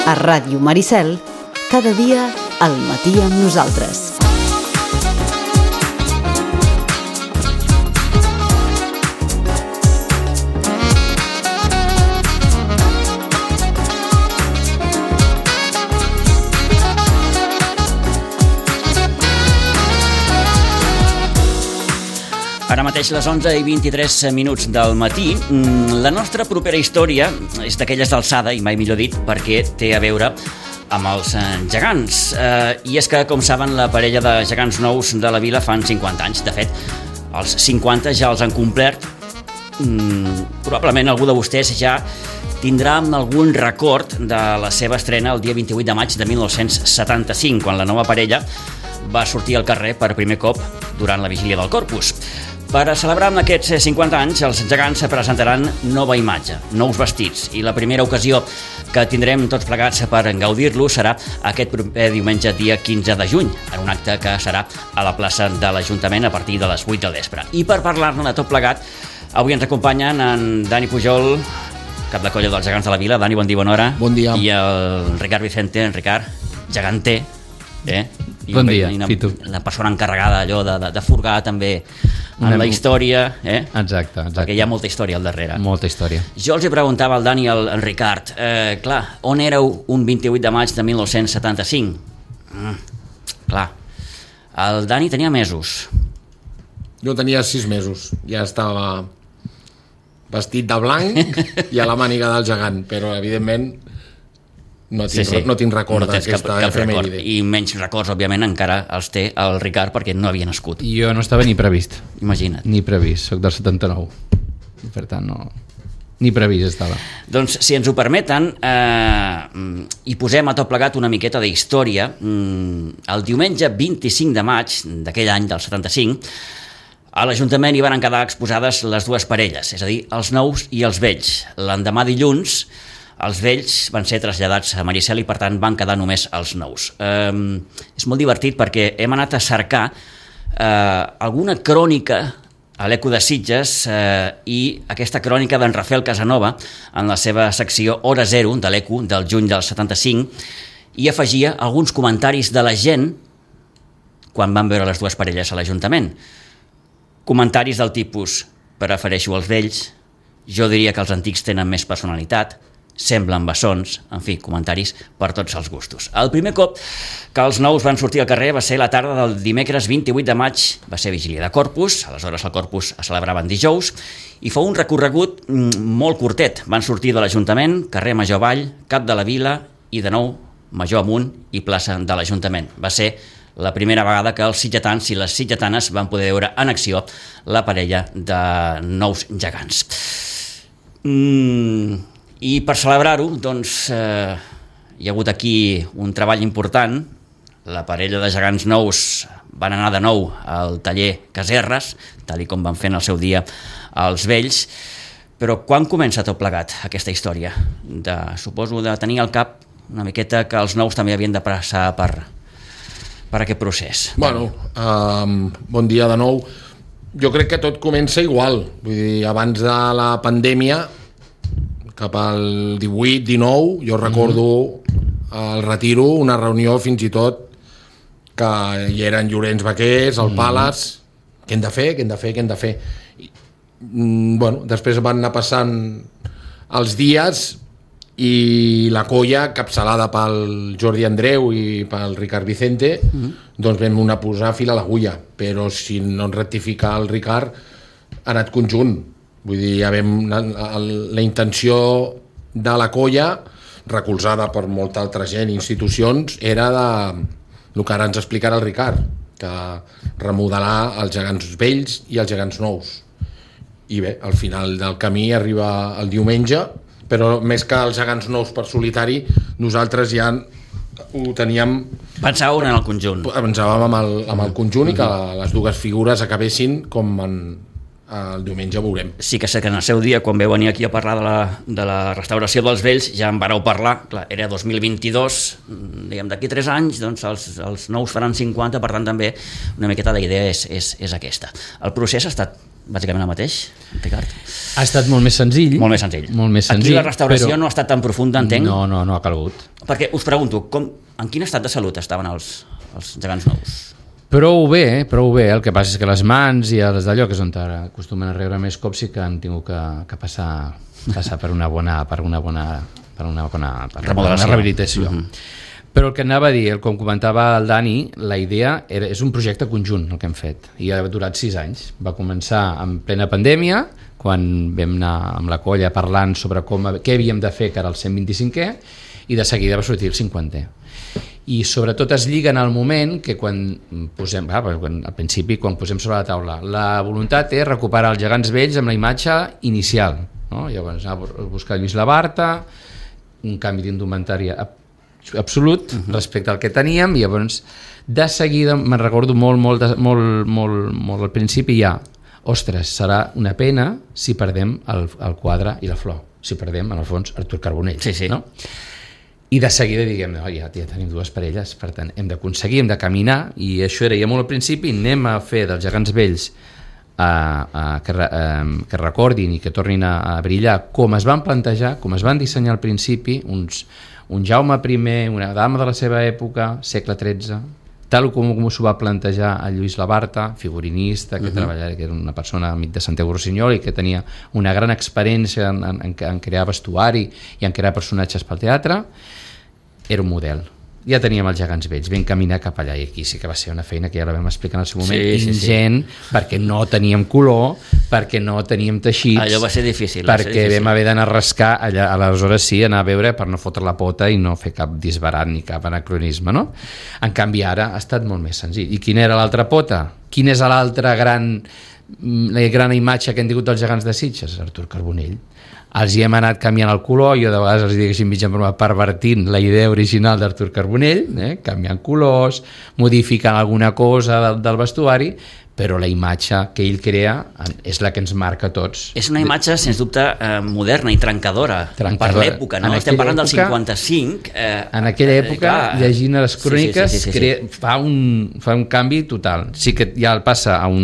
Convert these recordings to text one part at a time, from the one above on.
A Ràdio Maricel, cada dia al matí amb nosaltres. Ara mateix les 11:23 del matí. La nostra propera història és d'aquelles d'alçada, i mai millor dit, perquè té a veure amb els gegants. I és que, com saben, la parella de gegants nous de la vila fan 50 anys. De fet, els 50 ja els han complert. Probablement algú de vostès ja tindrà algun record de la seva estrena el dia 28 de maig de 1975, quan la nova parella va sortir al carrer per primer cop durant la vigília del Corpus. Per a celebrar amb aquests 50 anys, els gegants presentaran nova imatge, nous vestits, i la primera ocasió que tindrem tots plegats per gaudir-lo serà aquest proper diumenge, dia 15 de juny, en un acte que serà a la plaça de l'Ajuntament a partir de les 8 del vespre. I per parlar-ne de tot plegat, avui ens acompanyen en Dani Pujol, cap de colla dels gegants de la vila. Dani, bon dia, bona hora. Bon dia. I el Ricard Vicente, en Ricard, geganter, Bon dia, Fito. La persona encarregada allò de furgar també en la història, Exacte. Perquè hi ha molta història al darrere. Molta història. Jo els hi preguntava al Dani i al Ricard, clar, on éreu un 28 de maig de 1975? Clar, el Dani tenia mesos. Jo tenia 6 mesos, ja estava vestit de blanc i a la màniga del gegant, però evidentment no tinc record d'aquesta efemèride. I menys records, òbviament, encara els té el Ricard, perquè no havia nascut. Jo no estava ni previst. Imagina't. Ni previst, soc del 79. Per tant, no... Ni previst estava. Doncs, si ens ho permeten, i posem a tot plegat una miqueta d'història, el diumenge 25 de maig d'aquell any, del 75, a l'Ajuntament hi van quedar exposades les dues parelles, és a dir, els nous i els vells. L'endemà dilluns, els vells van ser traslladats a Maricel i, per tant, van quedar només els nous. És molt divertit perquè hem anat a cercar alguna crònica a l'Eco de Sitges i aquesta crònica d'en Rafael Casanova en la seva secció Hora Zero de l'Eco del juny del 75 i afegia alguns comentaris de la gent quan van veure les dues parelles a l'Ajuntament. Comentaris del tipus: prefereixo els vells, jo diria que els antics tenen més personalitat, semblen bessons, en fi, comentaris per tots els gustos. El primer cop que els nous van sortir al carrer va ser la tarda del dimecres 28 de maig, va ser vigília de Corpus, aleshores el Corpus es celebrava en dijous, i fou un recorregut molt curtet. Van sortir de l'Ajuntament, carrer Major avall, cap de la vila i de nou Major amunt i plaça de l'Ajuntament. Va ser la primera vegada que els sitgetans i les sitgetanes van poder veure en acció la parella de nous gegants. I per celebrar-ho, doncs, hi ha hagut aquí un treball important. La parella de gegants nous van anar de nou al taller Caserres, tal com van fer en el seu dia els vells. Però quan comença tot plegat, aquesta història? Suposo de tenir al cap una miqueta que els nous també havien de passar per aquest procés. Bueno, bon dia de nou. Jo crec que tot comença igual. Vull dir, abans de la pandèmia, cap al 18-19, jo recordo al Retiro una reunió fins i tot que hi eren Llorenç Vaquers, el Palace, què hem de fer? Bueno, després van anar passant els dies i la colla, capçalada pel Jordi Andreu i pel Ricard Vicente, doncs vam anar a posar fil a l'agulla, però si no ens rectifica el Ricard, ha anat conjunt. Vull dir, ja vam, la intenció de la colla, recolzada per molta altra gent i institucions, era el que ara ens explicarà el Ricard, que remodelar els gegants vells i els gegants nous. I bé, al final del camí arriba el diumenge, però més que els gegants nous per solitari, nosaltres ja ho teníem... Pensàveu en el conjunt. Pensàvem amb el conjunt i que les dues figures acabessin com el diumenge veurem. Sí que sé que en el seu dia, quan veu venir aquí a parlar de la restauració dels vells, ja en vareu parlar. Clar, era 2022, diguem, d'aquí 3 anys, doncs els nous faran 50, per tant també una miqueta la idea és aquesta. El procés ha estat bàsicament el mateix, Ricard? Ha estat molt més senzill. Molt més senzill. Molt més senzill. Aquí la restauració no ha estat tan profunda, entenc? No ha calgut. Perquè us pregunto, en quin estat de salut estaven els gegants nous? Prou bé, el que passa és que les mans i els d'allò, que és on acostumen a rebre més cops, sí que han tingut que passar per una bona rehabilitació. Però el que anava a dir, com comentava el Dani, la idea és un projecte conjunt el que hem fet, i ha durat 6 anys. Va començar en plena pandèmia, quan vam anar amb la colla parlant sobre què havíem de fer, que era el 125è, i de seguida va sortir el 50è. I sobretot es lliga en el moment que quan posem, al principi, quan posem sobre la taula, la voluntat és recuperar els gegants vells amb la imatge inicial, no? Llavors anar a buscar Lluís Labarta, un canvi d'indumentària absolut respecte al que teníem, i llavors de seguida me'n recordo molt al principi ja, ostres, serà una pena si perdem el quadre i la flor, si perdem en el fons Artur Carbonell, no? I de seguida diguem, ja tenim 2 parelles, per tant hem d'aconseguir, hem de caminar, i això era ja molt al principi, anem a fer dels gegants vells que recordin i que tornin a brillar com es van plantejar, com es van dissenyar al principi, un Jaume I, una dama de la seva època, segle XIII, tal com s'ho va plantejar el Lluís Labarta, figurinista, que treballava, que era una persona amic de Santiago Rossinyol i que tenia una gran experiència en crear vestuari i en crear personatges pel teatre. Era un model. Ja teníem els gegants vells, vam caminar cap allà, i aquí sí que va ser una feina que ja la vam explicar en el seu moment, ingent, perquè no teníem color, perquè no teníem teixits. Allò va ser difícil. Perquè vam haver d'anar a rascar, allà, aleshores sí, anar a veure per no fotre la pota i no fer cap disbarat ni cap anacronisme, no? En canvi ara ha estat molt més senzill. I quina era l'altra pota? Quina és l'altra gran imatge que han tingut els gegants de Sitges? Artur Carbonell. Els hi hem anat canviant el color, jo de vegades els dic així mig en broma, pervertint la idea original d'Artur Carbonell, canviant colors, modificant alguna cosa del vestuari, però la imatge que ell crea és la que ens marca a tots. És una imatge, sens dubte, moderna i trencadora. Per l'època, no? Estem parlant del 55. En aquella època, llegint les cròniques, fa un canvi total. Sí que ja el passa a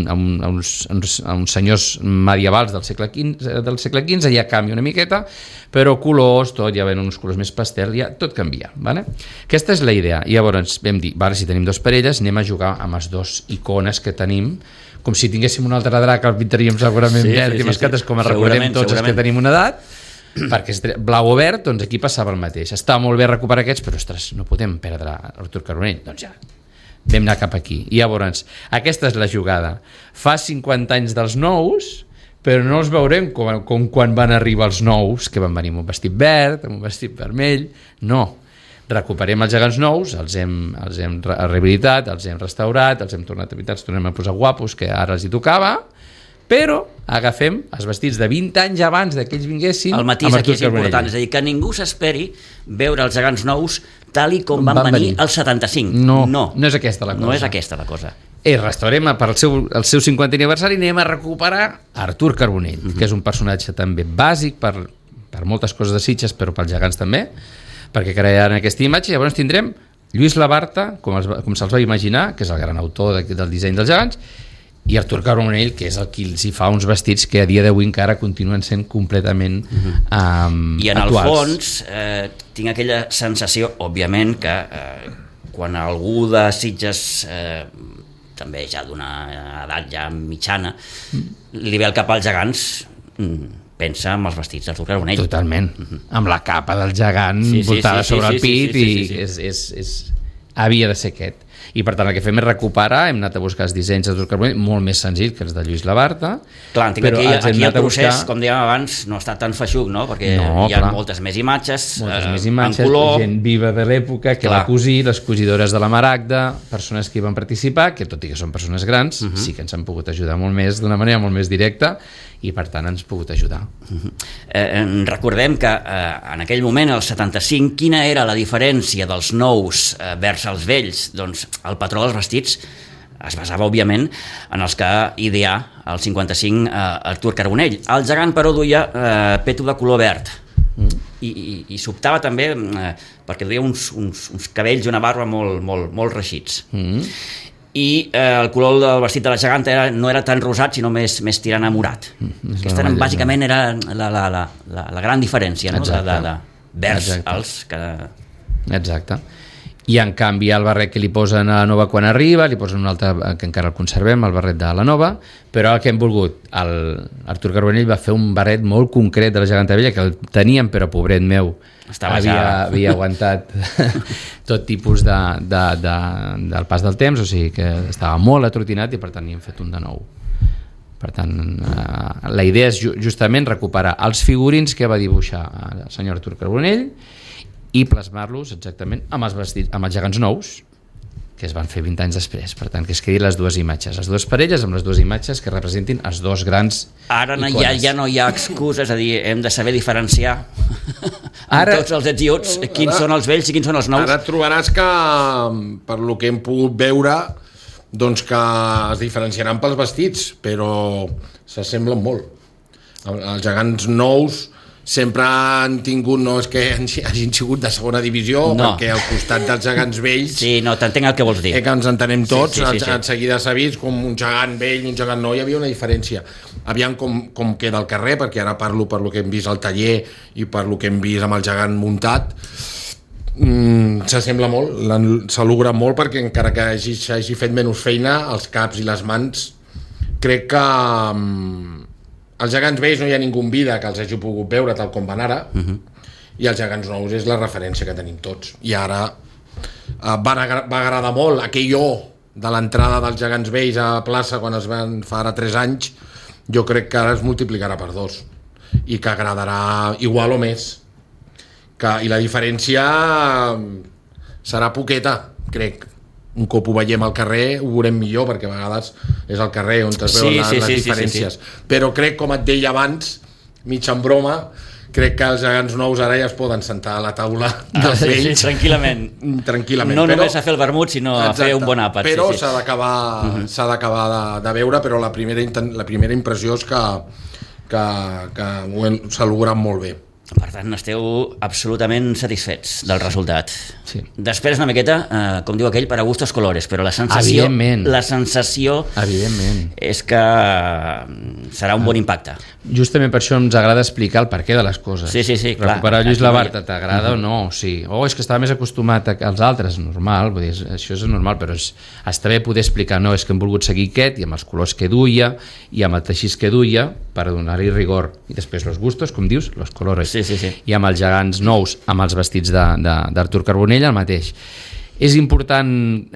uns senyors medievals del segle XV, ja canvia una miqueta, però colors, tot, ja ven uns colors més pastel, ja tot canvia. Vale? Aquesta és la idea. I llavors vam dir, si tenim 2 parelles, anem a jugar amb les 2 icones que tenim, com si tinguéssim un altre drac, el pintaríem segurament verd i mascates, com recordem tots els que tenim una edat, perquè és blau o verd, doncs aquí passava el mateix. Està molt bé recuperar aquests, però ostres, no podem perdre Artur Carbonell. Doncs ja, vam anar cap aquí. I llavors, aquesta és la jugada. Fa 50 anys dels nous, però no els veurem com quan van arribar els nous, que van venir amb un vestit verd, amb un vestit vermell. No. Recuperem els gegants nous, els hem rehabilitat, els hem restaurat, els hem tornat a pintar, els tornem a posar guapos, que ara els hi tocava, però agafem els vestits de 20 anys abans que ells vinguessin. El matís aquí és important, és a dir, que ningú s'esperi veure els gegants nous tal i com van venir al 75. No és aquesta la cosa. No és aquesta la cosa. Restaurem per el seu 50è aniversari, anem a recuperar Artur Carbonell, que és un personatge també bàsic per moltes coses de Sitges, però pels gegants també, perquè crearan aquesta imatge. Llavors tindrem Lluís Labarta, com se'ls va imaginar, que és el gran autor del disseny dels gegants, i Artur Carbonell, que és el qui els hi fa uns vestits que a dia d'avui encara continuen sent completament actuals. I en el fons tinc aquella sensació, òbviament, que quan algú de Sitges, també ja d'una edat ja mitjana, li ve al cap als gegants, pensa en els vestits d'Artur Carbonell. Totalment, amb la capa del gegant voltada sobre el pit, i havia de ser aquest. I per tant el que fem és recuperar, hem anat a buscar els dissenys d'Artur Carbonell, molt més senzill que els de Lluís Labarta. Clar, entenc que aquí el procés, com dèiem abans, no ha estat tan feixuc, no? Perquè hi ha moltes més imatges, en color, gent viva de l'època que va cosir, les cosidores de la Maragda, persones que hi van participar, que tot i que són persones grans, sí que ens han pogut ajudar molt més, d'una manera molt més directa, i per tant ens ha pogut ajudar. Recordem que en aquell moment, el 75, quina era la diferència dels nous vers els vells? Doncs el patró dels vestits es basava, òbviament, en els que ideà el 55 Artur Carbonell. El gegant, però, duia peto de color verd i s'optava també perquè duia uns cabells i una barba molt reixits. I el color del vestit de la geganta no era tan rosat, sinó més tirant a morat. Aquesta bàsicament era la gran diferència, no? De vers als que Exacte. I en canvi el barret que li posen a la nova quan arriba, li posen un altre que encara el conservem, el barret de la nova, però el que hem volgut, l'Artur Carbonell va fer un barret molt concret de la geganta vella, que el teníem, però pobret meu, havia aguantat tot tipus del pas del temps, o sigui que estava molt atrotinat i per tant hi hem fet un de nou. Per tant, la idea és justament recuperar els figurins que va dibuixar el senyor Artur Carbonell i plasmar-los exactament amb els vestits, amb els gegants nous que es van fer 20 anys després. Per tant, que es quedin les dues imatges, les dues parelles amb les dues imatges que representin els dos grans ara ja no hi ha excusa, és a dir, hem de saber diferenciar ara, tots els ets i ots, quins són els vells i quins són els nous. Ara trobaràs que, per lo que hem pogut veure, doncs que es diferenciaran pels vestits, però s'assemblen molt. Els gegants nous sempre han tingut, no és que hagin sigut de segona divisió, perquè al costat dels gegants vells... Sí, no, t'entenc el que vols dir. Que ens entenem tots, en seguida s'ha vist com un gegant vell, un gegant nou, hi havia una diferència. Aviam com queda al carrer, perquè ara parlo per lo que hem vist al taller i per lo que hem vist amb el gegant muntat. S'assembla molt, s'alogra molt, perquè encara que s'hagi fet menys feina, els caps i les mans, crec que... Els gegants vells no hi ha ningú en vida que els hagi pogut veure tal com van ara, i els gegants nous és la referència que tenim tots. I ara va agradar molt aquell de l'entrada dels gegants vells a plaça quan es van fa ara 3 anys, jo crec que ara es multiplicarà per 2 i que agradarà igual o més. I la diferència serà poqueta, crec. Un cop ho veiem al carrer ho veurem millor, perquè a vegades és al carrer on es veuen les diferències. Però crec, com et deia abans, mig en broma, crec que els gegants nous ara ja es poden sentar a la taula dels vells tranquil·lament. No només a fer el vermut, sinó a fer un bon àpat. Però s'ha d'acabar de veure, però la primera impressió és que s'ha lograt molt bé. Per tant, esteu absolutament satisfets del resultat. Sí. Després una miqueta, com diu aquell, para gustos colores, però la sensació és que serà un bon impacte. Justament per això ens agrada explicar el perquè de les coses. Sí, clar. Recuperar Lluís Labarta, t'agrada o no? Sí. És que estava més acostumat als altres, normal, vull dir, això és normal, però està bé poder explicar, no, és que hem volgut seguir aquest, i amb els colors que duia, i amb el teixís que duia, per donar-hi rigor. I després los gustos, com dius, los colores. Sí. I amb els gegants nous, amb els vestits d'Artur Carbonell, el mateix. És important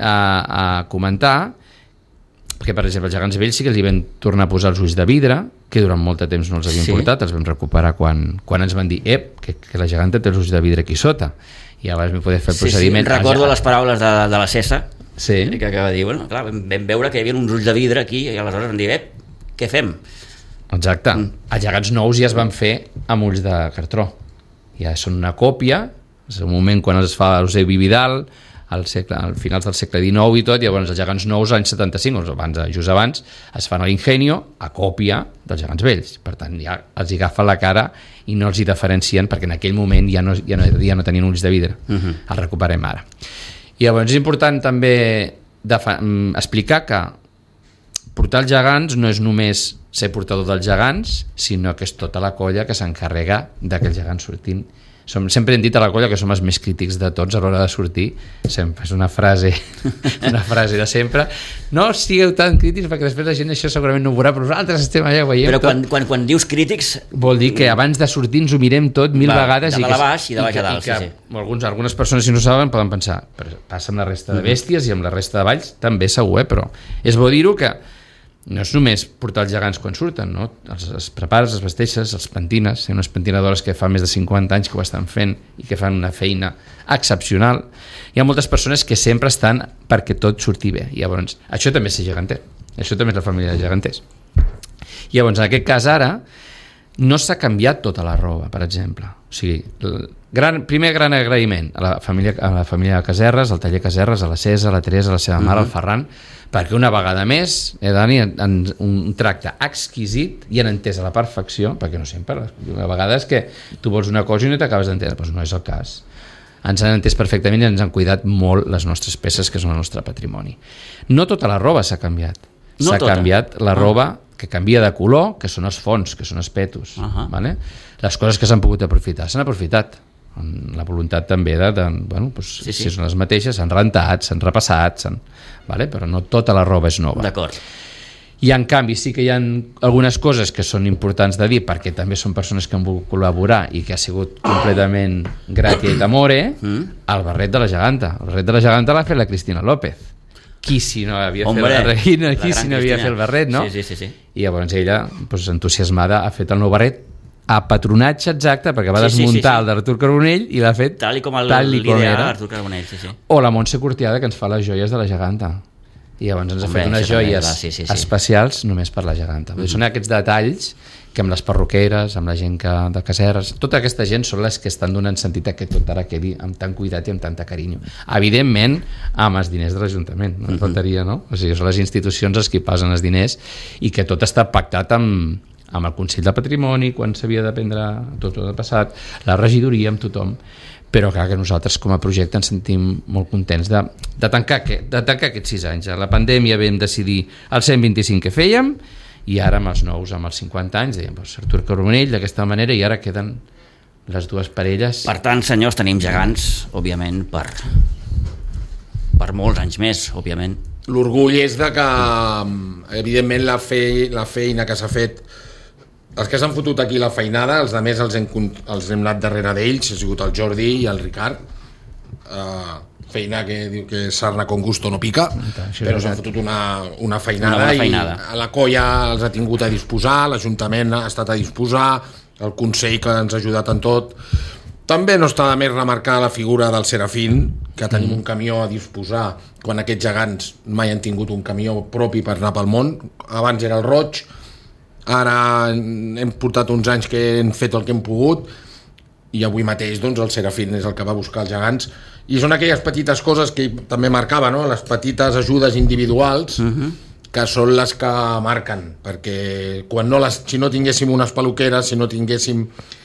comentar, perquè per exemple els gegants vells sí que els hi vam tornar a posar els ulls de vidre, que durant molt de temps no els havien portat, els vam recuperar quan ens van dir que la geganta té els ulls de vidre aquí sota, i abans m'hi poder fer el procediment. Recordo les paraules de la Cessa, que va dir, clar, vam veure que hi havia uns ulls de vidre aquí, i aleshores vam dir, què fem? Exacte. Els gegants nous ja es van fer amb ulls de cartró. Ja són una còpia, és un moment quan es fa Eusebi Vidal, al finals del segle XIX i tot, i llavors els gegants nous anys 75, just abans, es fan a l'Ingenio a còpia dels gegants vells. Per tant, ja els agafen la cara i no els hi diferencien, perquè en aquell moment ja no tenien ulls de vidre. Els recuperem ara. I llavors és important també explicar que portar els gegants no és només ser portador dels gegants, sinó que és tota la colla que s'encarrega que els gegants surtin. Sempre hem dit a la colla que som els més crítics de tots a l'hora de sortir, sempre és una frase de sempre, no sigueu tan crítics perquè després la gent això segurament no ho veurà, però nosaltres estem allà, ho veiem. Però quan dius crítics vol dir que abans de sortir ens ho mirem tot 1000 vegades, de dalt a baix i de baix a dalt, sí. Algunes persones, si no saben, poden pensar, passa amb la resta de bèsties i amb la resta de valls també segur, però és bo dir-ho que no és només portar els gegants quan surten, no? Els prepares, els vesteixes, els pentines, hi ha unes pentinadores que fa més de 50 anys que ho estan fent i que fan una feina excepcional. Hi ha moltes persones que sempre estan perquè tot surti bé. I llavors, això també és ser geganter, això també és la família de geganters. I llavors, en aquest cas ara, no s'ha canviat tota la roba, per exemple. O sigui, primer gran agraïment a la família de Caserres, al taller Caserres, a la Cesa, a la Teresa, a la seva mare, al Ferran, perquè una vegada més, Dani, un tracte exquisit i han entès a la perfecció, perquè no sempre, a vegades que tu vols una cosa i no t'acabes d'entendre, doncs no és el cas. Ens han entès perfectament i ens han cuidat molt les nostres peces, que són el nostre patrimoni. No tota la roba s'ha canviat. S'ha canviat la roba que canvia de color, que són els fons, que són els petos. Vale? Les coses que s'han pogut aprofitar, s'han aprofitat. la voluntat també si són les mateixes, s'han rentat, s'han repassat, però no tota la roba és nova. D'acord. I en canvi sí que hi ha algunes coses que són importants de dir, perquè també són persones que han volgut col·laborar i que ha sigut completament gratia i d'amore, el barret de la geganta. El barret de la geganta l'ha fet la Cristina López. Qui si no havia fet el barret, no? Sí. I llavors ella, entusiasmada, ha fet el nou barret a patronatge exacte, perquè va desmuntar el d'Artur Carbonell i l'ha fet tal i com l'idea Artur Carbonell. O la Montse Cortiada, que ens fa les joies de la geganta. I llavors ens ha fet unes joies especials només per la geganta. Són aquests detalls que amb les perruqueres, amb la gent de caseres, tota aquesta gent són les que estan donant sentit a que tot ara quedi amb tant cuidat i amb tanta carinyo. Evidentment, amb els diners de l'Ajuntament, no en faltaria, no? O sigui, són les institucions les que posen els diners i que tot està pactat amb el Consell de Patrimoni, quan s'havia de prendre tot el passat, la regidoria, amb tothom. Però clar que nosaltres com a projecte ens sentim molt contents de tancar aquests 6 anys. A la pandèmia vam decidir el 125 que fèiem i ara amb els nous, amb els 50 anys, dèiem Artur Carbonell d'aquesta manera i ara queden les dues parelles. Per tant, senyors, tenim gegants, òbviament, per molts anys més, òbviament. L'orgull és de que, evidentment, la feina que s'ha fet, els que s'han fotut aquí la feinada, els de més els hem anat darrere d'ells, ha sigut el Jordi i el Ricard, feina que diu que sarna con gusto no pica, però s'han fotut una feinada i la colla els ha tingut a disposar, l'Ajuntament ha estat a disposar, el Consell que ens ha ajudat en tot. També no està de més remarcar la figura del Serafín, que tenim un camió a disposar quan aquests gegants mai han tingut un camió propi per anar pel món. Abans era el Roig, ara hem portat uns anys que hem fet el que hem pogut i avui mateix doncs, el Serafín és el que va buscar els gegants i són aquelles petites coses que també marcava, no? Les petites ajudes individuals que són les que marquen, perquè si no tinguéssim unes peluqueres, si no tinguéssim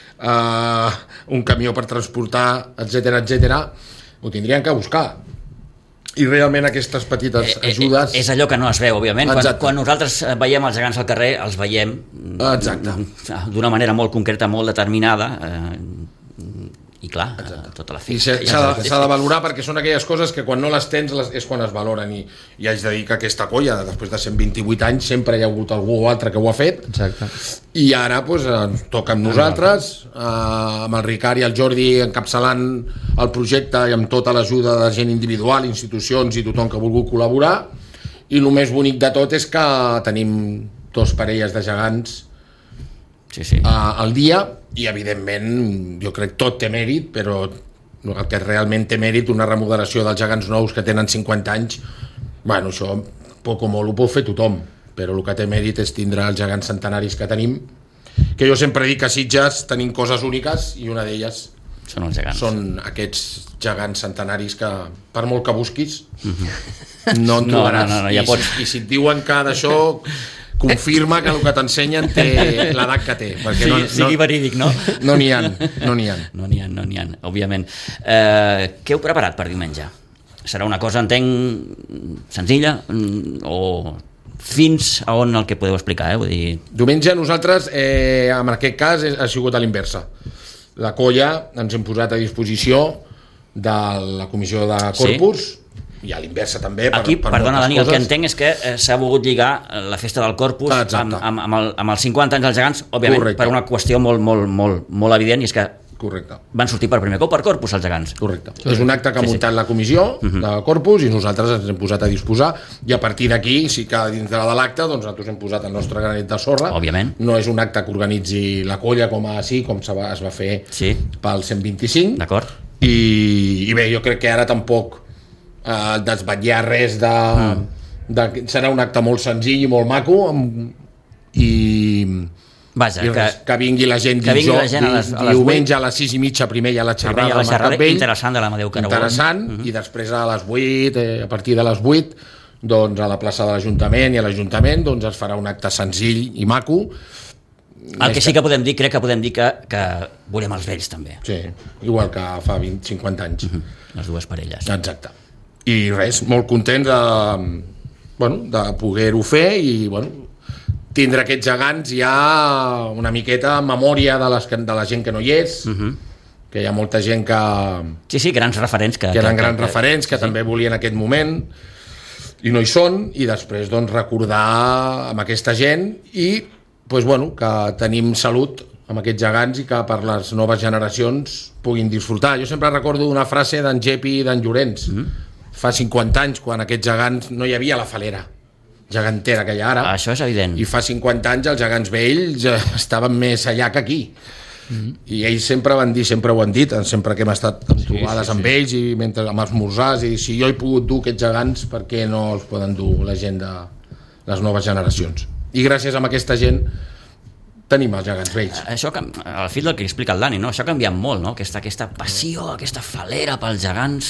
un camió per transportar, etc, ho tindrien que buscar. I realment aquestes petites ajudes... És allò que no es veu, òbviament. Quan nosaltres veiem els gegants al carrer, els veiem d'una manera molt concreta, molt determinada, i clar, tota la feina. I s'ha de valorar perquè són aquelles coses que quan no les tens és quan es valoren i haig de dir que aquesta colla, després de 128 anys, sempre hi ha hagut algú o altre que ho ha fet. Exacte. I ara ens toca amb nosaltres, amb el Ricard i el Jordi encapçalant el projecte i amb tota l'ajuda de gent individual, institucions i tothom que ha volgut col·laborar, i el més bonic de tot és que tenim 2 parelles de gegants al dia i evidentment jo crec tot té mèrit, però el que realment té mèrit, una remodelació dels gegants nous que tenen 50 anys, bueno, això poc o molt ho pot fer tothom, però el que té mèrit és tindre els gegants centenaris que tenim, que jo sempre dic que a Sitges tenim coses úniques i una d'elles són els gegants. Són aquests gegants centenaris que per molt que busquis no en trobaràs. No, I si et diuen que d'això confirma que el que t'ensenyen té l'edat que té, perquè sigui verídic, no? No n'hi ha. No n'hi ha, òbviament. Què heu preparat per diumenge? Serà una cosa, entenc, senzilla o fins a on el que podeu explicar? Vull dir... Diumenge nosaltres, en aquest cas, ha sigut a l'inversa. La colla ens hem posat a disposició de la comissió de Corpus, i a l'inversa també. Aquí, perdona Dani, el que entenc és que s'ha volgut lligar la festa del Corpus amb els 50 anys dels gegants, òbviament per una qüestió molt evident, i és que van sortir per primer cop per Corpus els gegants. Correcte. És un acte que ha muntat la comissió de Corpus i nosaltres ens hem posat a disposar, i a partir d'aquí, sí que dintre de l'acte nosaltres hem posat el nostre granet de sorra. Òbviament. No és un acte que organitzi la colla com es va fer pel 125. D'acord. I bé, jo crec que ara tampoc desvetllar res serà un acte molt senzill i molt maco i que vingui la gent diumenge a les 6:30 primer hi ha la xerrada interessant de l'Amadeu Carbó, i després a les 8, a partir de les 8 doncs a la plaça de l'Ajuntament i a l'Ajuntament doncs es farà un acte senzill i maco. El que sí que podem dir, crec que podem dir que veurem els vells també. Sí, igual que fa 50 anys. Les dues parelles. Exacte. I res, molt content de poder-ho fer i tindre aquests gegants ja una miqueta en memòria de la gent que no hi és, que hi ha molta gent que... Sí, grans referents. Que eren grans referents, que també volien aquest moment, i no hi són, i després doncs, recordar amb aquesta gent i doncs, bueno, que tenim salut amb aquests gegants i que per les noves generacions puguin disfrutar. Jo sempre recordo una frase d'en Gepi i d'en Llorenç, fa 50 anys, quan aquests gegants no hi havia la falera gegantera que hi ha ara. Això és evident. I fa 50 anys els gegants vells estaven més allà que aquí. I ells sempre van dir, sempre ho han dit, sempre que hem estat en trobades amb ells i mentre amb esmorzars, i si jo he pogut dur aquests gegants, per què no els poden dur la gent de les noves generacions? I gràcies a aquesta gent tenim els gegants vells. Això, al fil del que explica el Dani, no? Això ha canviat molt, no? Aquesta passió, aquesta falera pels gegants.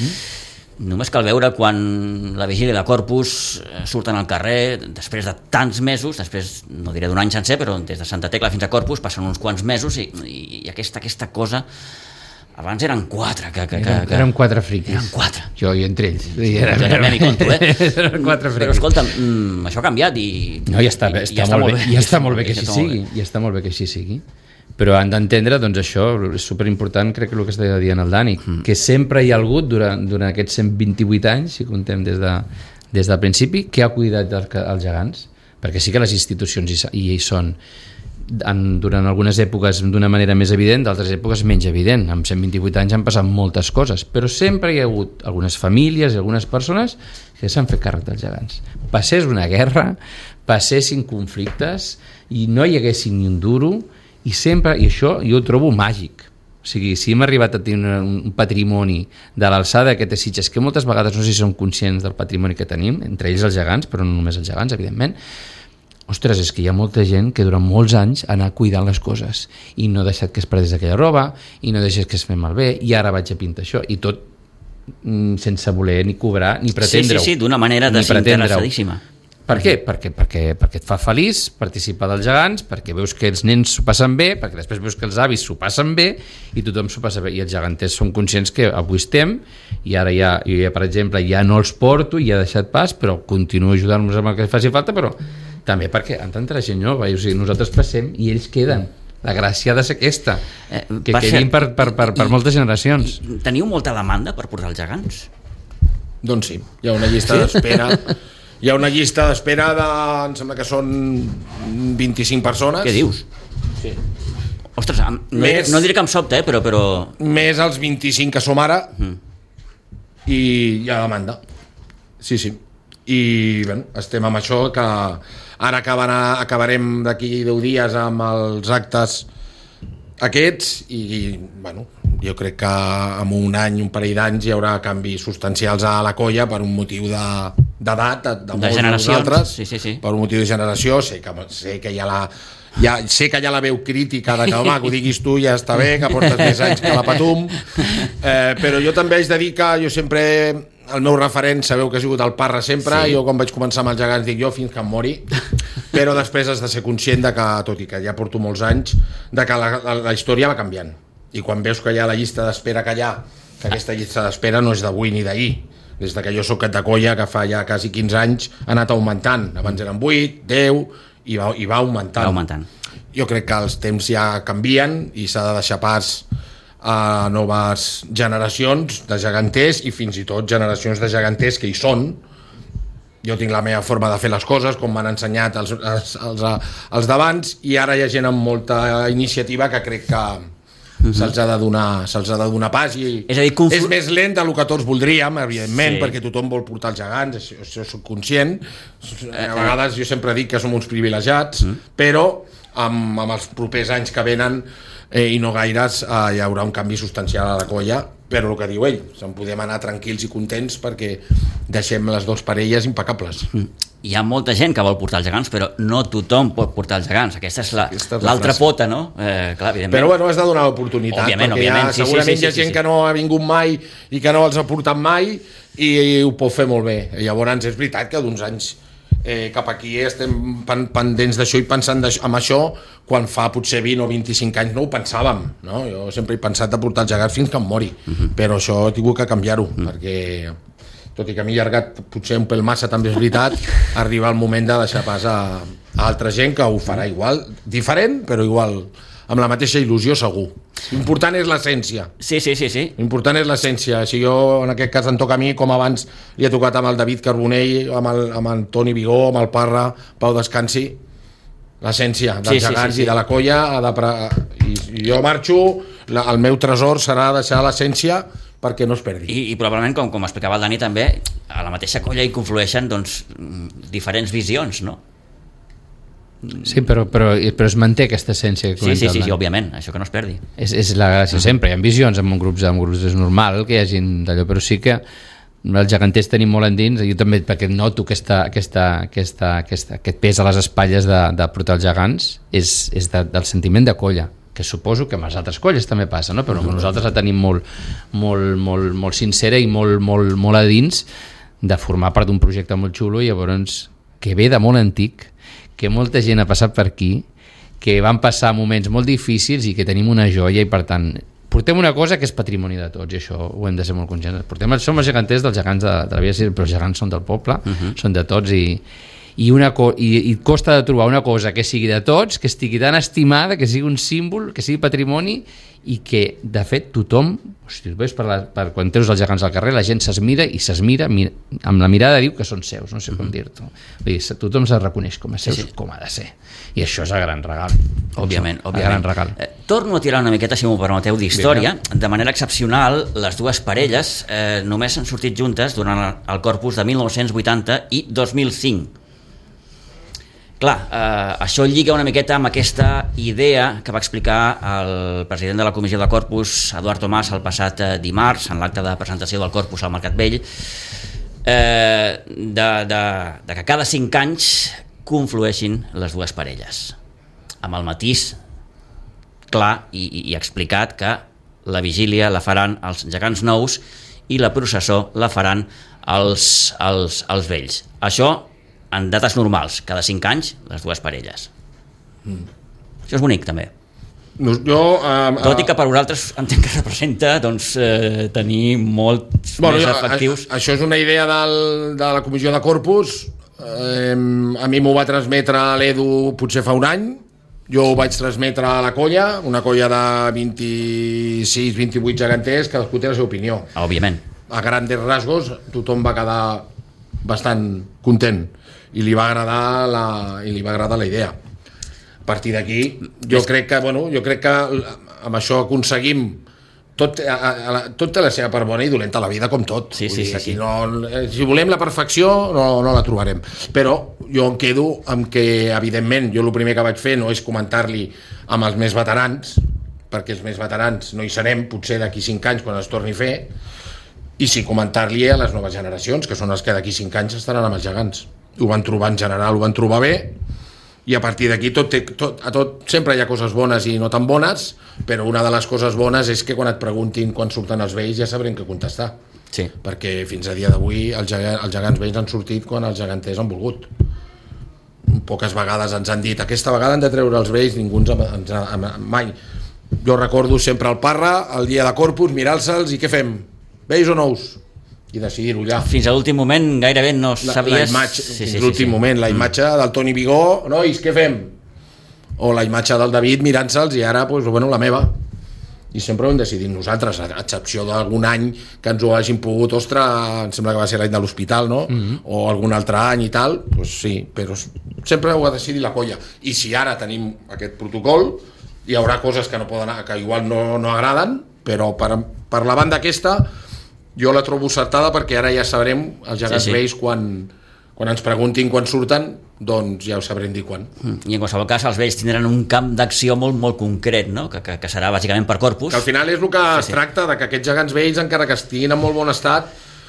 Només cal veure quan la vigília de Corpus surten al carrer, després de tants mesos, després, no diré d'un any sencer, però des de Santa Tecla fins a Corpus passen uns quants mesos i aquesta cosa... Abans eren 4. Eren 4 friquis. Eren 4. Jo i entre ells. Jo també m'hi compto, Eren 4 friquis. Però escolta'm, això ha canviat i... No, ja està molt bé que així sigui. Ja està molt bé que així sigui. Però han d'entendre, doncs això és superimportant, crec que el que està dient el Dani, que sempre hi ha hagut durant aquests 128 anys, si contem des del principi, que ha cuidat els gegants, perquè sí que les institucions hi són, durant algunes èpoques d'una manera més evident, d'altres èpoques menys evident. Amb 128 anys han passat moltes coses, però sempre hi ha hagut algunes famílies i algunes persones que s'han fet càrrec dels gegants. Passés una guerra, passessin conflictes i no hi haguessin ni un duro, i això jo ho trobo màgic. O sigui, si hem arribat a tenir un patrimoni de l'alçada que té Sitges, que moltes vegades no sé si som conscients del patrimoni que tenim, entre ells els gegants, però no només els gegants, evidentment. Ostres, és que hi ha molta gent que durant molts anys ha anat cuidant les coses i no ha deixat que es perdés aquella roba i no ha deixat que es fes malbé i ara vaig a pintar això i tot sense voler ni cobrar ni pretendre-ho. Sí, d'una manera desinteressadíssima. Per què? Perquè et fa feliç participar dels gegants, perquè veus que els nens s'ho passen bé, perquè després veus que els avis s'ho passen bé i tothom s'ho passa bé. I els geganters són conscients que avui estem i ara jo ja, per exemple, ja no els porto i ja he deixat pas, però continuo ajudant-nos amb el que faci falta, però també perquè han d'entrar gent nova, o sigui, nosaltres passem i ells queden. La gràcia ha de ser aquesta, que quedin per moltes generacions. Teniu molta demanda per portar els gegants? Doncs sí, hi ha una llista d'espera. Hi ha una llista d'espera em sembla que són 25 persones. Què dius? Sí. Ostres, no diré que em sobta, però... Més els 25 que som ara i hi ha demanda. Sí. I bueno, estem amb això, que ara acabarem d'aquí 10 dies amb els actes aquests i bueno, jo crec que en un any, un parell d'anys hi haurà canvis substancials a la colla per un motiu d'edat, de generacions, sí. Per un motiu de generació. Sé que hi ha la veu crítica de que, home, que ho diguis tu ja està bé, que portes més anys que la Patum, però jo també haig de dir que jo sempre, el meu referent, sabeu que ha sigut el Parra sempre, sí. Jo quan vaig començar amb els gegants dic jo fins que em mori, però després has de ser conscient de que, tot i que ja porto molts anys, de que la història va canviant, i quan veus que hi ha la llista d'espera que aquesta llista d'espera no és d'avui ni d'ahir, des que jo soc cap de colla, que fa ja quasi 15 anys, ha anat augmentant, abans eren 8, 10, i va augmentant. Jo crec que els temps ja canvien i s'ha de deixar pas a noves generacions de geganters i fins i tot generacions de geganters que hi són. Jo tinc la meva forma de fer les coses, com m'han ensenyat els d'abans, i ara hi ha gent amb molta iniciativa que crec que se'ls ha de donar pas i és més lent del que tots voldríem, evidentment, sí. Perquè tothom vol portar els gegants, això soc conscient, a vegades jo sempre dic que som uns privilegiats, però amb els propers anys que venen i no gaires hi haurà un canvi substancial a la colla, però el que diu ell, se'n podem anar tranquils i contents perquè deixem les dues parelles impecables. Hi ha molta gent que vol portar els gegants, però no tothom pot portar els gegants. Aquesta és l'altra pota, no? Clar, però bueno, has de donar l'oportunitat, òbviament, segurament hi ha gent que no ha vingut mai i que no els ha portat mai i ho pot fer molt bé. Llavors és veritat que d'uns anys cap aquí estem pendents d'això i pensant en això quan fa potser 20 o 25 anys no ho pensàvem, no? Jo sempre he pensat de portar els gegants fins que em mori, però això he tingut que canviar-ho, perquè tot i que m'he allargat potser un pèl massa, també és veritat, arriba el moment de deixar pas a altra gent que ho farà igual, diferent, però igual amb la mateixa il·lusió segur. L'important és l'essència. Sí. L'important és l'essència. Si jo, en aquest cas, em toca a mi, com abans li ha tocat amb el David Carbonell, amb el Toni Vigó, amb el Parra, Pau Descansi, l'essència dels gegants i de la colla. I jo marxo, el meu tresor serà deixar l'essència perquè no es perdi. I probablement, com explicava el Dani, també a la mateixa colla hi conflueixen doncs, diferents visions, no? Sí, però es manté aquesta essència que sí, òbviament, això que no es perdi. És la gràcia sempre, hi ha visions en grups és normal que hi hagin d'allò, però sí que els geganters tenim molt endins, jo també perquè noto aquest pes a les espatlles de portar els gegants és del sentiment de colla, que suposo que amb les altres colles també passa, no? Però nosaltres la tenim molt sincera i molt a dins de formar part d'un projecte molt xulo, i llavors que ve de molt antic, que molta gent ha passat per aquí, que van passar moments molt difícils i que tenim una joia, i per tant portem una cosa que és patrimoni de tots, i això ho hem de ser molt conscients. Som els geganters dels gegants de la Via Civil, però els gegants són del poble, són de tots, i costa de trobar una cosa que sigui de tots, que estigui tan estimada, que sigui un símbol, que sigui patrimoni, i que de fet tothom, si ves quan treus els gegants al carrer, la gent s'esmira amb la mirada diu que són seus, no sé com dir-t'ho. Tothom se reconeix com a seus, com ha de ser, i això és el gran regal, òbviament. Gran regal. Torno a tirar una miqueta, si m'ho permeteu, d'història. De manera excepcional, les dues parelles només han sortit juntes durant el Corpus de 1980 i 2005. Clar, això lliga una miqueta amb aquesta idea que va explicar el president de la Comissió de Corpus, Eduard Tomàs, el passat dimarts, en l'acte de presentació del Corpus al Mercat Vell, de que cada 5 anys conflueixin les dues parelles, amb el matís clar i explicat que la vigília la faran els gegants nous i la processó la faran els vells. Això en dates normals, cada 5 anys, les dues parelles. Això és bonic, també. Tot i que per vosaltres entenc que representa tenir molts més efectius. Això és una idea de la Comissió de Corpus. A mi m'ho va transmetre l'Edu potser fa un any. Jo ho vaig transmetre a la colla, una colla de 26-28 geganters, cadascú té la seva opinió. Òbviament. A grandes rasgos, tothom va quedar bastant content i li va agradar la idea. A partir d'aquí, jo crec que amb això aconseguim tot té la seva part bona i dolenta a la vida, com tot. Sí. Si volem la perfecció no la trobarem, però jo em quedo amb que, evidentment, jo el primer que vaig fer no és comentar-li amb els més veterans, perquè els més veterans no hi serem potser d'aquí 5 anys quan es torni a fer, i sí comentar-li a les noves generacions, que són els que d'aquí 5 anys estaran amb els gegants. Ho van trobar en general, ho van trobar bé, i a partir d'aquí sempre hi ha coses bones i no tan bones, però una de les coses bones és que quan et preguntin quan surten els vells ja sabrem què contestar. Sí. Perquè fins a dia d'avui els gegants vells han sortit quan els geganters han volgut. Poques vegades ens han dit aquesta vegada han de treure els vells, ningú mai. Jo recordo sempre el Parra, el dia de Corpus, mirar-se'ls i què fem? Vells o nous? I decidir-ho allà. Fins a l'últim moment gairebé no sabies... L'últim moment, la imatge del Toni Vigó, nois, què fem? O la imatge del David mirant-se'ls i ara, la meva. I sempre ho hem decidit nosaltres, a excepció d'algun any que ens ho hagin pogut, em sembla que va ser l'any de l'hospital, no? O algun altre any i tal, sí, però sempre ho ha decidit la colla. I si ara tenim aquest protocol, hi haurà coses que no poden, que igual no agraden, però per la banda aquesta jo la trobo acertada, perquè ara ja sabrem els gegants vells quan ens preguntin quan surten, doncs ja ho sabrem dir quan. I en qualsevol cas els vells tindran un camp d'acció molt concret, no? que serà bàsicament per Corpus. Que al final és el que es tracta, de que aquests gegants vells, encara que estiguin en molt bon estat,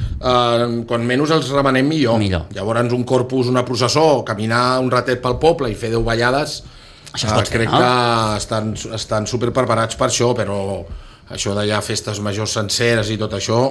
quan menys els remenem millor. Llavors un Corpus, una processó, caminar un ratet pel poble i fer 10 ballades, crec que estan superpreparats per això, però això d'allà festes majors senceres i tot això,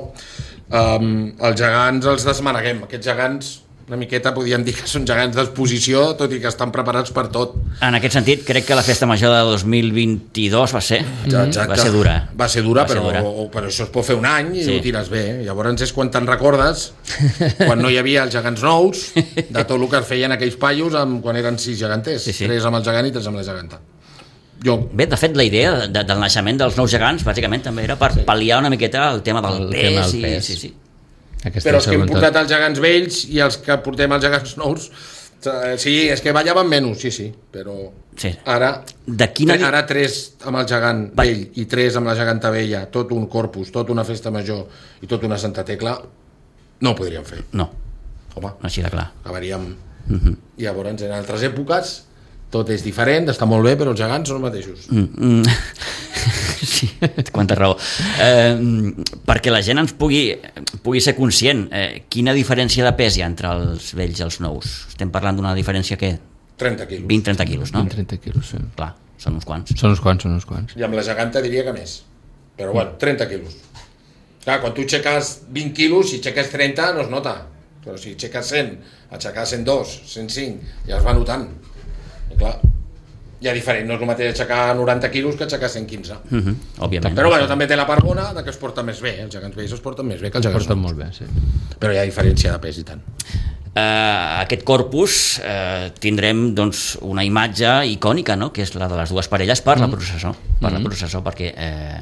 els gegants els desmaneguem. Aquests gegants una miqueta podríem dir que són gegants d'exposició, tot i que estan preparats per tot. En aquest sentit, crec que la festa major de 2022 va ser dura. Va ser dura, però això es pot fer un any i ho tires bé. Llavors és quan te'n recordes, quan no hi havia els gegants nous, de tot el que es feien aquells paios quan eren 6 geganters, 3 amb el gegant i 3 amb la geganta. Bé, de fet, la idea del naixement dels nous gegants bàsicament també era per pal·liar una miqueta el tema del pes. Sí. Però els que hem portat els gegants vells i els que portem els gegants nous, sí, és que ballaven menys, sí, però ara 3 amb el gegant vell i 3 amb la geganta vella, tot un corpus, tot una festa major i tot una Santa Tecla, no ho podríem fer. No, home, així de clar. Acabaríem... I llavors, en altres èpoques, tot és diferent, està molt bé, però els gegants són els mateixos. Sí, quanta raó. Perquè la gent ens pugui ser conscient, quina diferència de pes hi ha entre els vells i els nous? Estem parlant d'una diferència que... 30 quilos. 20-30 quilos, no? 20-30 quilos, sí. Clar, són uns quants. Són uns quants. I amb la geganta diria que més. Però bueno, 30 quilos. Clar, quan tu aixeques 20 quilos, si aixeques 30 no es nota. Però si aixeques 100, aixecar 102, 105, ja es va notant. I clar, ja diferent, no és el mateix aixecar 90 quilos que aixecar 115. Òbviament. Però bueno, també té la part bona que es porta més bé, els gegants vells es porten més bé que els gegants nous. Molt bé, sí. Però hi ha diferència de pes i tant. Aquest corpus tindrem doncs, una imatge icònica, no? Que és la de les dues parelles per la processó. Per la processó, perquè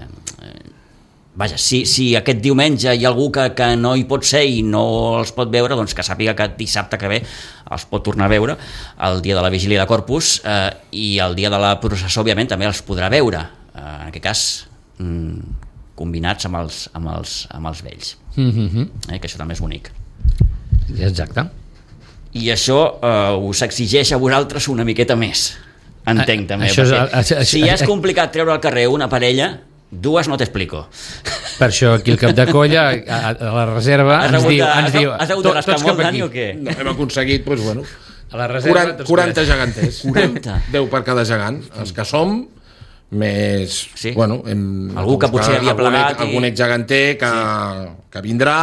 vaja, si aquest diumenge hi ha algú que no hi pot ser i no els pot veure, doncs que sàpiga que dissabte que ve els pot tornar a veure el dia de la vigília de Corpus, i el dia de la processó òbviament també els podrà veure, en aquest cas combinats amb els vells, que això també és bonic. Exacte. I això us exigeix a vosaltres una miqueta més, entenc també, perquè si ja és complicat treure al carrer una parella, dues no t'explico. Per això aquí el cap de colla a la reserva ens diu has hagut de rascar molt, Dani, o què? No, hem aconseguit, doncs bueno, a la reserva 40 geganters. 40? 10 per cada gegant. Els que som més... Sí. Bueno, algú que potser havia plegat algun exgeganter que vindrà,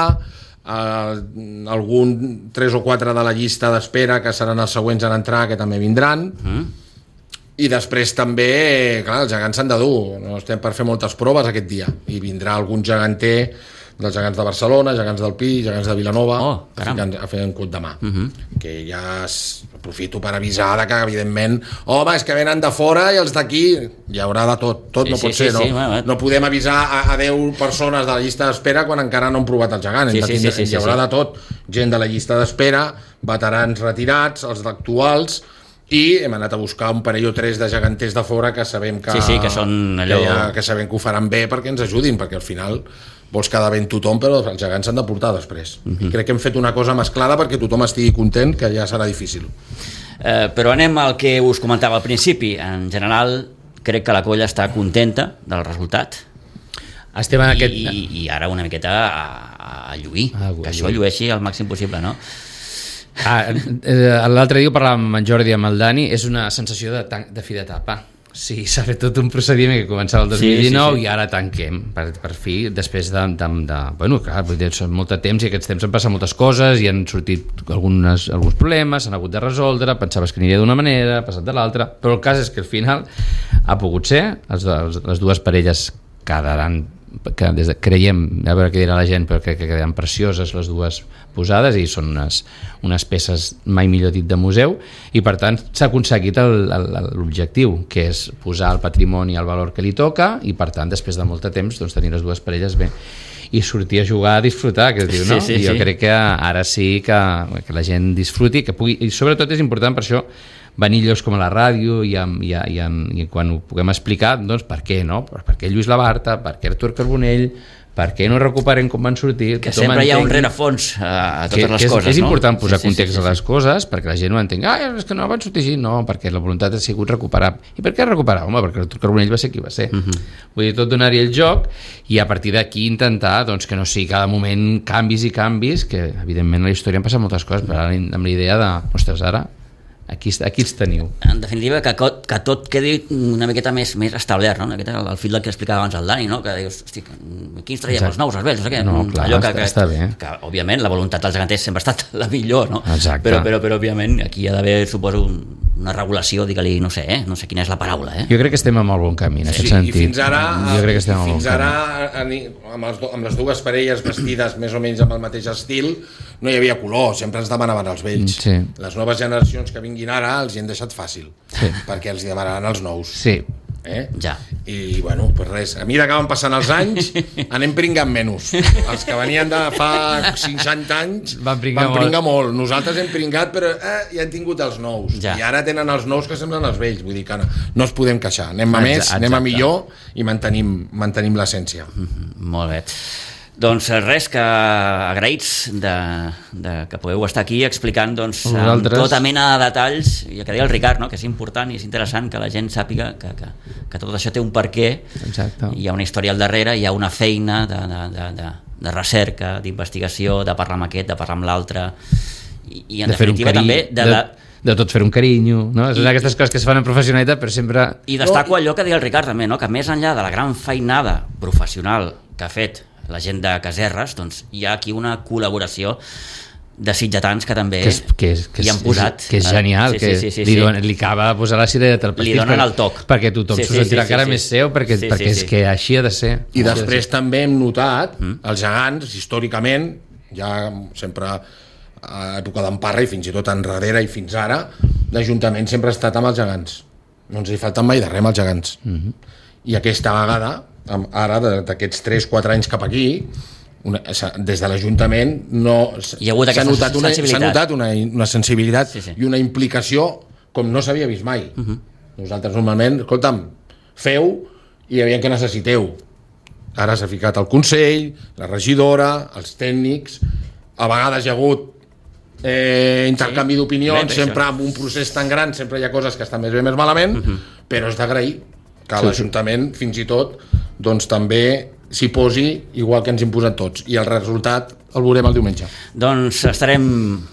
algun 3 o 4 de la llista d'espera que seran els següents en entrar, que també vindran. I després també, clar, els gegants s'han de dur, no estem per fer moltes proves aquest dia, i vindrà algun geganter dels gegants de Barcelona, gegants del Pi, gegants de Vilanova, a fer un cop de mà, que ja aprofito per avisar que evidentment, home, és que venen de fora i els d'aquí, hi haurà de tot no pot ser, no podem avisar a 10 persones de la llista d'espera quan encara no han provat el gegant, hi haurà de tot, gent de la llista d'espera, veterans retirats, els actuals, i hem anat a buscar un parell o 3 de geganters de fora que sabem que són allò... que sabem que ho faran bé perquè ens ajudin, perquè al final vols quedar ben tothom, però els gegants s'han de portar després. Crec que hem fet una cosa mesclada perquè tothom estigui content, que ja serà difícil. Però anem al que us comentava al principi. En general crec que la colla està contenta del resultat, i ara una miqueta a lluir, que això llueixi al màxim possible, no? L'altre dia parlàvem amb en Jordi i amb el Dani, és una sensació de fi d'etapa. Sí, s'ha fet tot un procediment que començava el 2019 i ara tanquem per fi, després de bueno, clar, són molt de temps i aquests temps han passat moltes coses i han sortit alguns problemes, s'han hagut de resoldre, pensaves que aniria d'una manera, ha passat de l'altra, però el cas és que al final ha pogut ser, les dues parelles quedaran, creiem, a veure què dirà la gent, però que quedaran precioses les dues posades i són unes peces, mai millor dit, de museu, i per tant s'ha aconseguit l'objectiu, que és posar el patrimoni al valor que li toca i per tant després de molt de temps doncs, tenir les dues parelles bé i sortir a jugar, a disfrutar, que es diu, no? Jo crec que ara sí que la gent disfruti, que pugui, i sobretot és important per això venir llocs com a la ràdio i quan ho puguem explicar, doncs per què, no? Per què Lluís Labarta, per què Artur Carbonell, per què no recuperem com van sortir, que sempre hi ha un rerefons a totes les coses, és important posar context a les coses perquè la gent no entengui, és que no van sortir així, no, perquè la voluntat ha sigut recuperar. I per què recuperar? Home, perquè Artur Carbonell va ser qui va ser. Vull dir, tot donar-hi el joc i a partir d'aquí intentar doncs, que no sigui cada moment canvis i canvis, que evidentment a la història han passat moltes coses, però ara amb la idea de, ostres, ara aquí els teniu. En definitiva, que tot quedi una miqueta més establert, no? El fil del que explicava abans el Dani, no? Que dius, hosti, aquí ens traiem els nous, els vells, no sé què. No, clar, allò està bé. Que, òbviament, la voluntat dels geganters sempre ha estat la millor, no? Exacte. Però òbviament, aquí hi ha d'haver, suposo, una regulació, digue-li, no sé quina és la paraula. Jo crec que estem en el bon camí, en aquest sentit. I fins ara, jo crec que estem fins ara amb les dues parelles vestides més o menys amb el mateix estil, no hi havia color, sempre ens demanaven els vells. Sí. Les noves generacions que vinguin ara els hi han deixat fàcil, perquè els hi demanaran els nous. Sí. Ja. I bueno, pues res, a mesura que van passant els anys anem pringant menys. Els que venien de fa 50 anys van pringar molt. Nosaltres hem pringat, però ja han tingut els nous, i ara tenen els nous que semblen els vells, vull dir que no es podem queixar, anem a més, anem a millor i mantenim l'essència. Molt bé. Doncs res, que agraïts que podeu estar aquí explicant amb tota mena de detalls, i que deia el Ricard, no? Que és important i és interessant que la gent sàpiga que tot això té un perquè. Exacte. Hi ha una història al darrere, hi ha una feina de recerca, d'investigació, de parlar amb aquest, de parlar amb l'altre, i en definitiva també de tot fer un carinyo, no? Són aquestes coses que es fan en professionalitat, però sempre... I destaco allò que deia el Ricard també, no? Que més enllà de la gran feinada professional que ha fet la gent de Caserres, doncs hi ha aquí una col·laboració de sitgetans que també hi han posat. Que és genial, li acaba de posar la cirereta al pastís. Li donen el toc. Perquè tothom s'ho sentirà encara més seu, perquè és que així ha de ser. I després també hem notat, els gegants, històricament, ja sempre a època d'Emparra i fins i tot enrere i fins ara, l'Ajuntament sempre ha estat amb els gegants. No ens hi falten mai de res amb els gegants. I aquesta vegada, ara d'aquests 3-4 anys cap aquí, des de l'Ajuntament s'ha notat una sensibilitat i una implicació com no s'havia vist mai. Nosaltres normalment, escolta'm, feu i hi havia que necessiteu. Ara s'ha ficat el Consell, la regidora, els tècnics, a vegades hi ha hagut intercanvi d'opinions, sempre amb un procés tan gran sempre hi ha coses que estan més bé més malament, però és d'agrair que l'Ajuntament fins i tot doncs també s'hi posi igual que ens hi posat tots, i el resultat el veurem el diumenge. Doncs estarem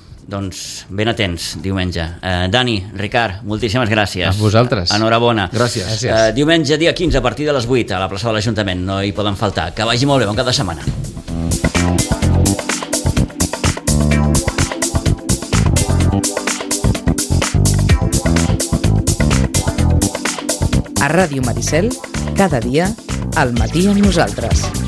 ben atents diumenge. Dani, Ricard, moltíssimes gràcies. A vosaltres. Enhorabona. Gràcies. Diumenge dia 15 a partir de les 8 a la plaça de l'Ajuntament, no hi poden faltar. Que vagi molt bé, bon cap de setmana. A Ràdio Maricel, cada dia, al matí amb nosaltres.